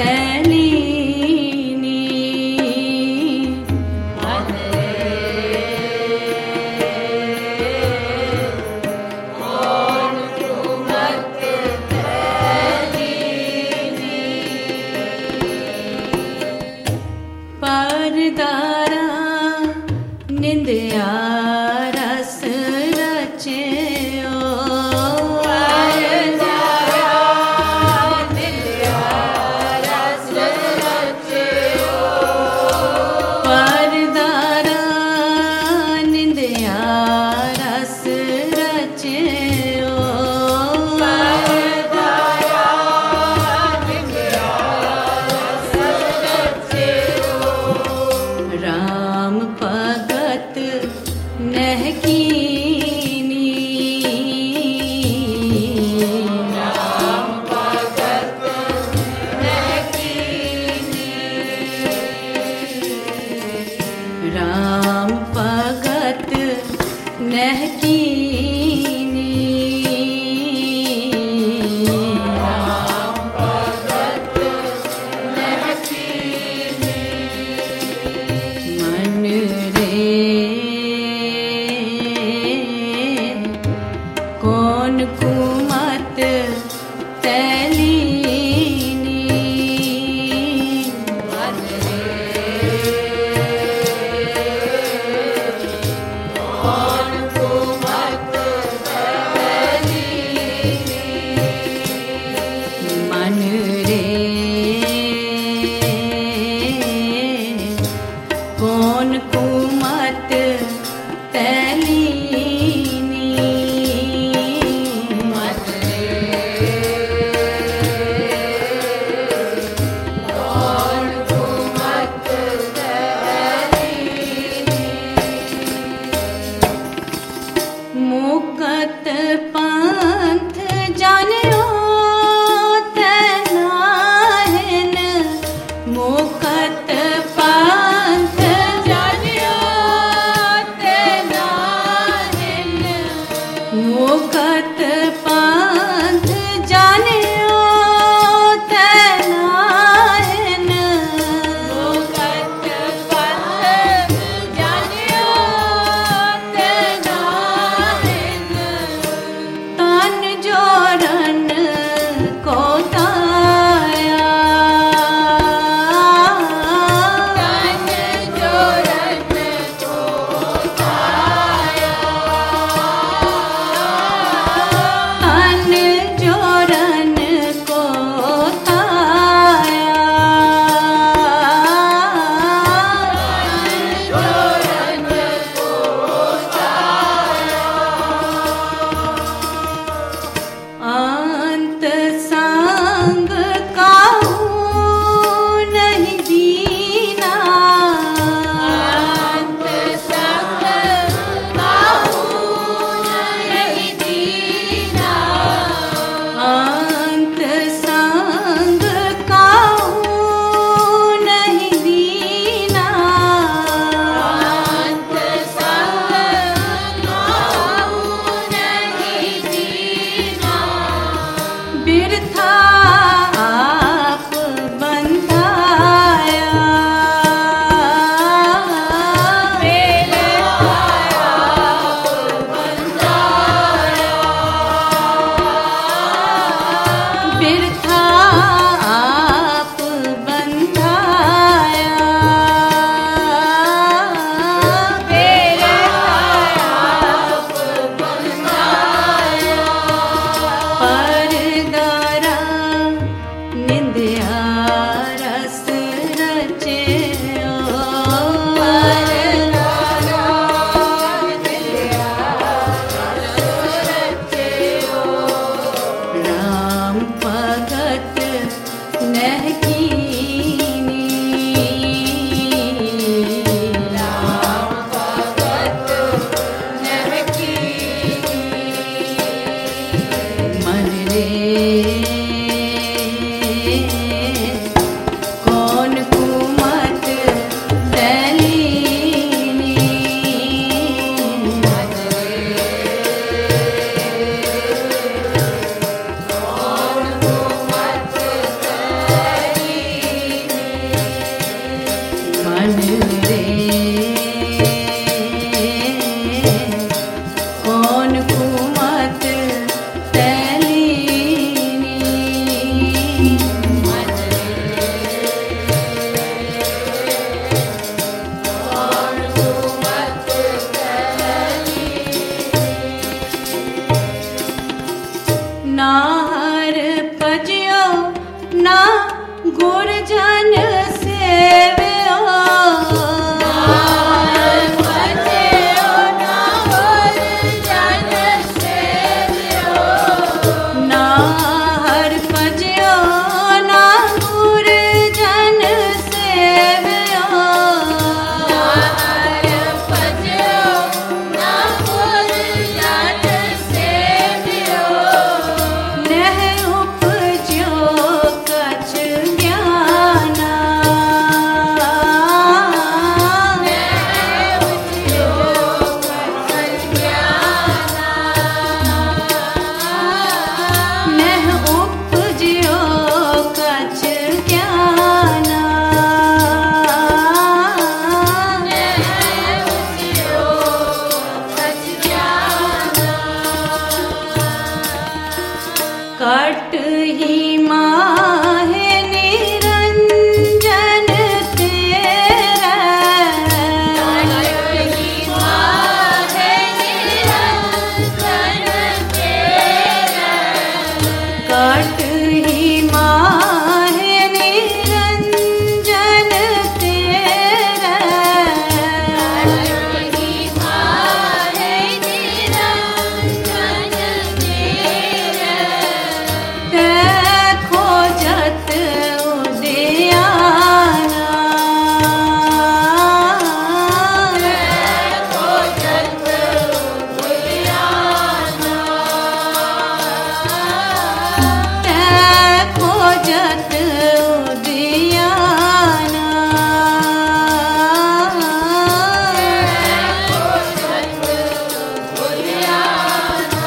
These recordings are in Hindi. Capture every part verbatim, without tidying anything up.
रस ना हर भजियो ना गुरजन सेवियो, ना हर भजियो ना गुरजन सेवियो, ना हर भजियो ना गुरजन सेवियो, ना हर भजियो ना गुरजन सेवियो। नह उपजो कछ ज्ञाना, नह उपजो कछ ज्ञाना, नह उपजो कछ ज्ञाना, नह उपजो कछ ज्ञाना। कट ही माहे निरंजन तेरा, कट ही माहे निरंजन तेरा, कट ही माहे निरंजन तेरा, कट ही माहे निरंजन तेरा। देखो जत उद्याना, देखो जत उद्याना, देखो जत उद्याना, देखो जत उद्याना।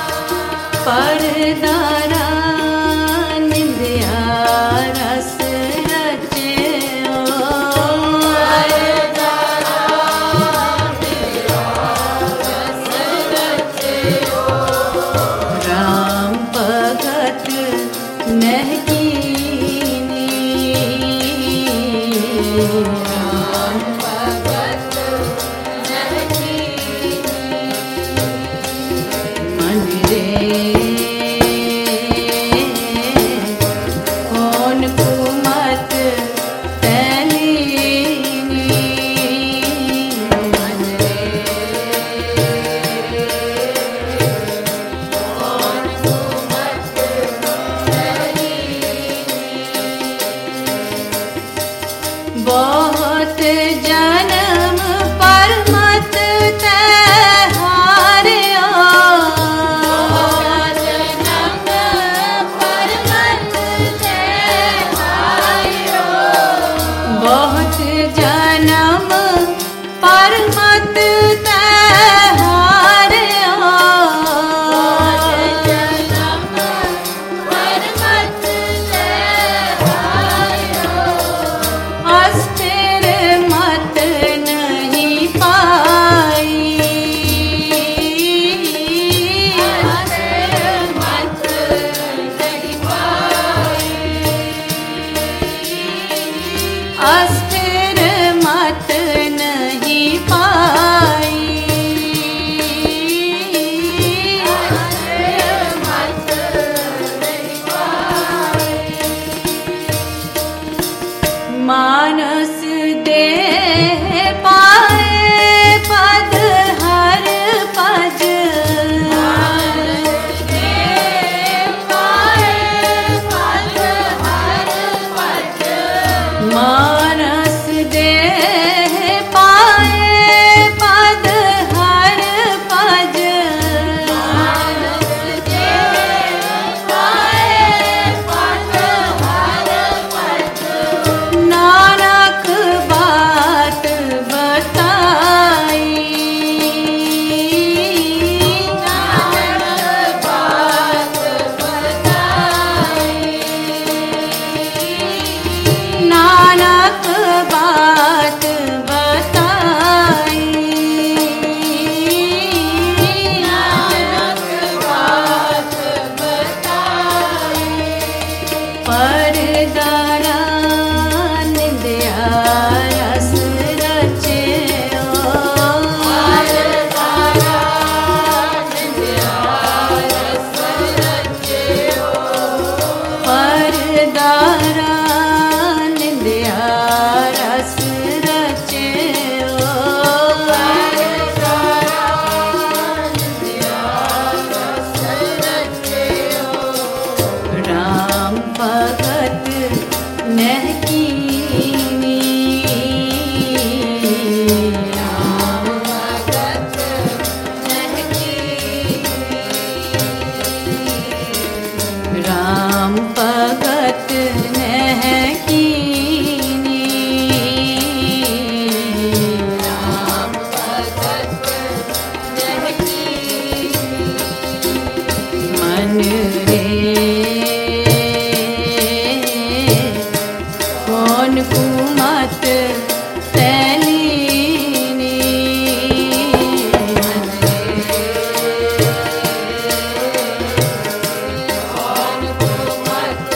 परदारा निंदिया रस रचयो, परदारा निंदिया रस रचयो, राम भगत नह कीनी, राम भगत नह कीनी। मन रे कौन कुमत तैलीनी, मन रे कौन कुमत तैलीनी। बहुत जन्म पर मत तैहार्यो, बहुत जन्म पर मत तैहार्यो, बहुत जन्म पर मत तैहार्यो, बहुत जन्म पर मत तैहार्यो। अस्थिर मत नहीं पाई, अस्थिर मत नहीं पाई, अस्थिर मत नहीं पाई, अस्थिर मत नहीं पाई। मानस देह पाए पद हर पद, मानस देह पाए पद हर पद, मानस परदारा निंदिया रस रचयो परदारा निंदिया रस रचयो परदारा निंदिया रस रचयो राम भगत नह कीनी राम भगत नह कीनी राम भगत नह कीनी राम भगत नह कीनी मन रे कौन कुमत तैलीनी कौन कुमत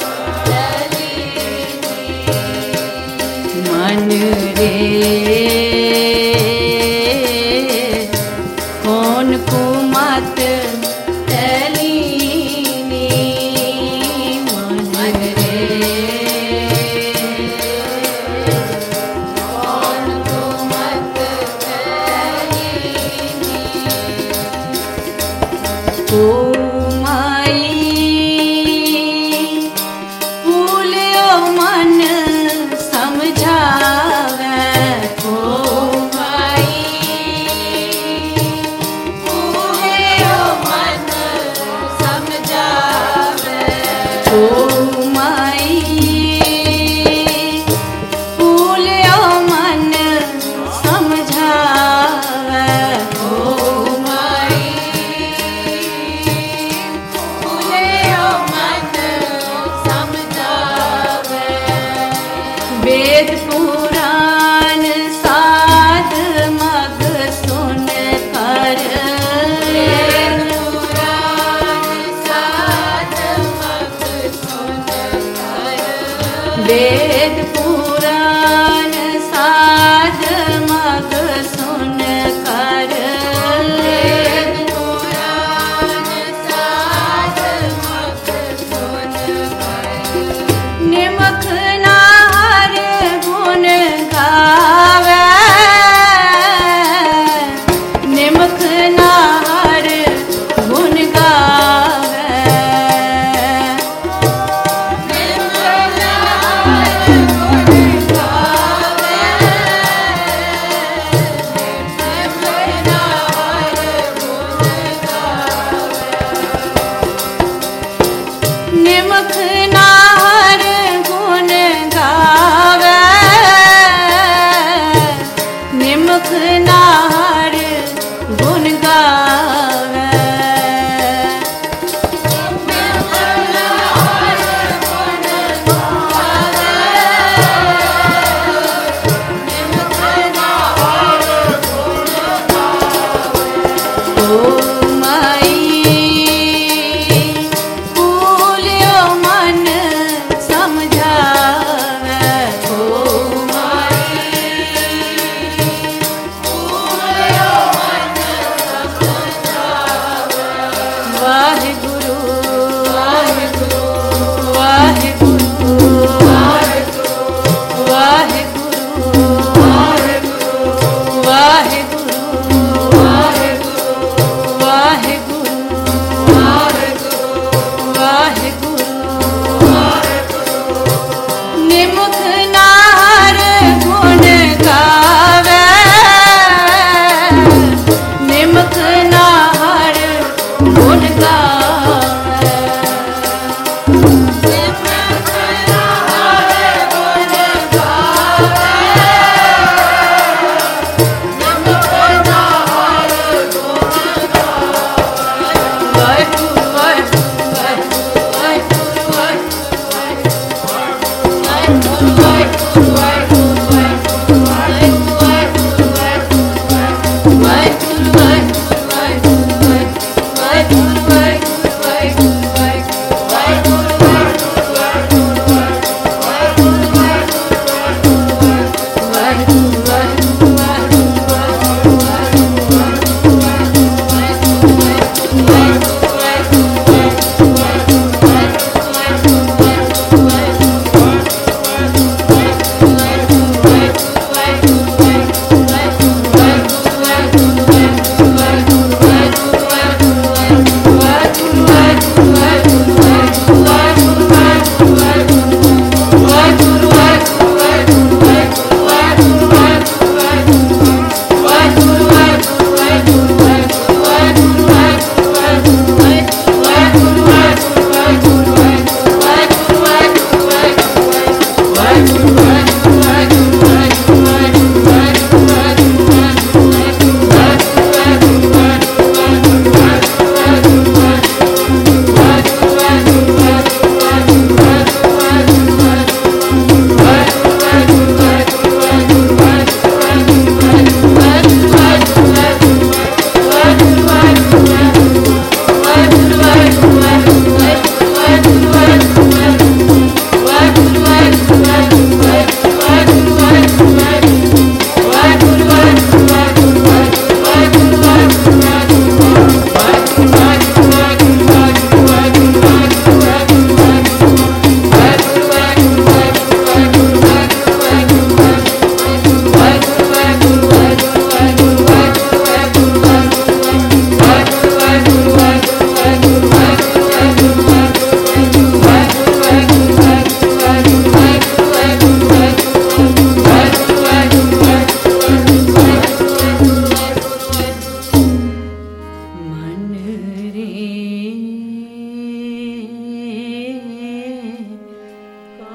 तैलीनी मन रे कौन कुमत तैलीनी मन रे कौन कुमत तैलीनी ओ माई फूलियो मन समझावे ओ माई फूलियो मन समझावे ओ माई फूलियो मन समझावे ओ माई फूलियो मन समझावे वेद पुराण साध मग सुन कर वेद पुराण साध मग सुन कर वेद पुराण साध मग सुन कर वेद पुराण साध मग सुन कर निमख नार गुण गावे निमख नार गुण गावे निमख नार गुण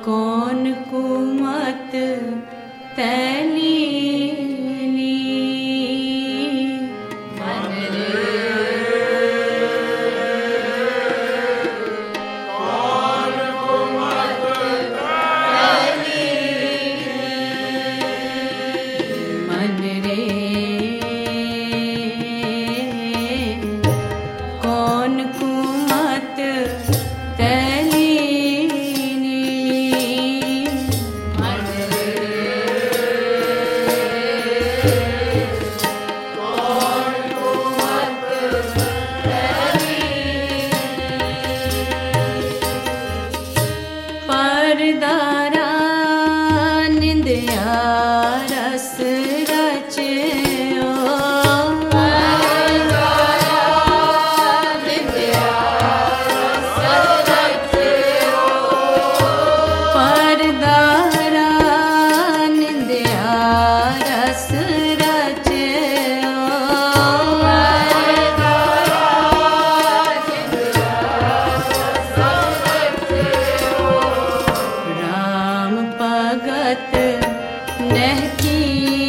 कौन कुमत तैली मन रे कौन कुमत तैली मन रे कौन कुमत तैली परदारा निंदिया रस रचयो परदारा निंदिया रस रचयो परदारा निंदिया रस रचयो राम भगत नह की